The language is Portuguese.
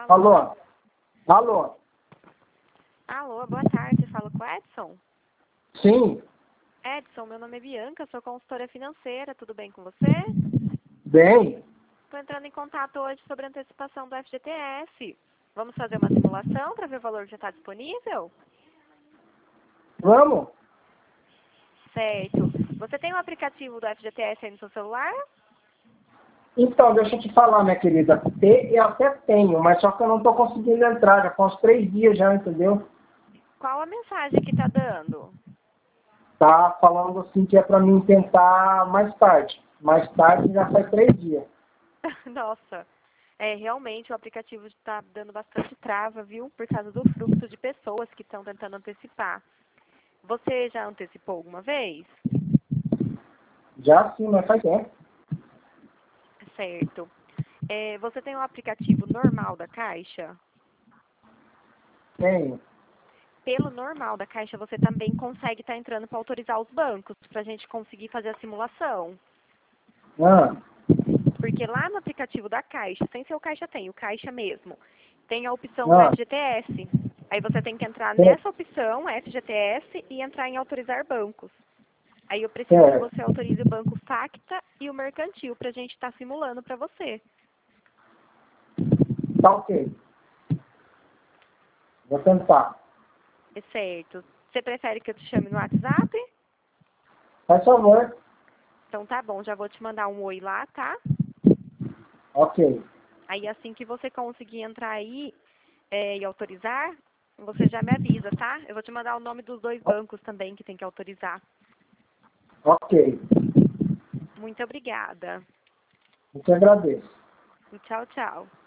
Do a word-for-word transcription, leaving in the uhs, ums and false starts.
Alô? Alô? Alô, boa tarde. Falo com o Edson? Sim, Edson, meu nome é Bianca, sou consultora financeira. Tudo bem com você? bem. Estou entrando em contato hoje sobre a antecipação do F G T S. Vamos fazer uma simulação para ver o valor que já está disponível? Vamos? Certo. Você tem o aplicativo do F G T S aí no seu celular? Então, deixa eu te falar, minha querida. Ter eu até tenho, mas só que eu não estou conseguindo entrar. Já faz uns três dias já, entendeu? Qual a mensagem que está dando? Tá falando assim que é para mim tentar mais tarde. Mais tarde já faz três dias. Nossa, é, realmente o aplicativo está dando bastante trava, viu? Por causa do fluxo de pessoas que estão tentando antecipar. Você já antecipou alguma vez? Já sim, mas faz tempo. Certo. É, você tem o aplicativo normal da Caixa? Tenho. Pelo normal da Caixa, você também consegue estar entrando para autorizar os bancos, para a gente conseguir fazer a simulação. Ah, Porque lá no aplicativo da Caixa, sem ser o Caixa tem, o Caixa mesmo, tem a opção do ah, F G T S. Aí você tem que entrar certo, nessa opção, F G T S, e entrar em autorizar bancos. Aí eu preciso que certo. você autorize o banco Facta e o Mercantil para a gente estar simulando para você. Tá ok. Vou tentar. É certo. Você prefere que eu te chame no WhatsApp? Faz favor. Então tá bom, já vou te mandar um oi lá, tá? Ok. Aí assim que você conseguir entrar aí é, e autorizar, você já me avisa, tá? Eu vou te mandar o nome dos dois bancos também que tem que autorizar. Ok. Muito obrigada. Eu te agradeço. Tchau, tchau.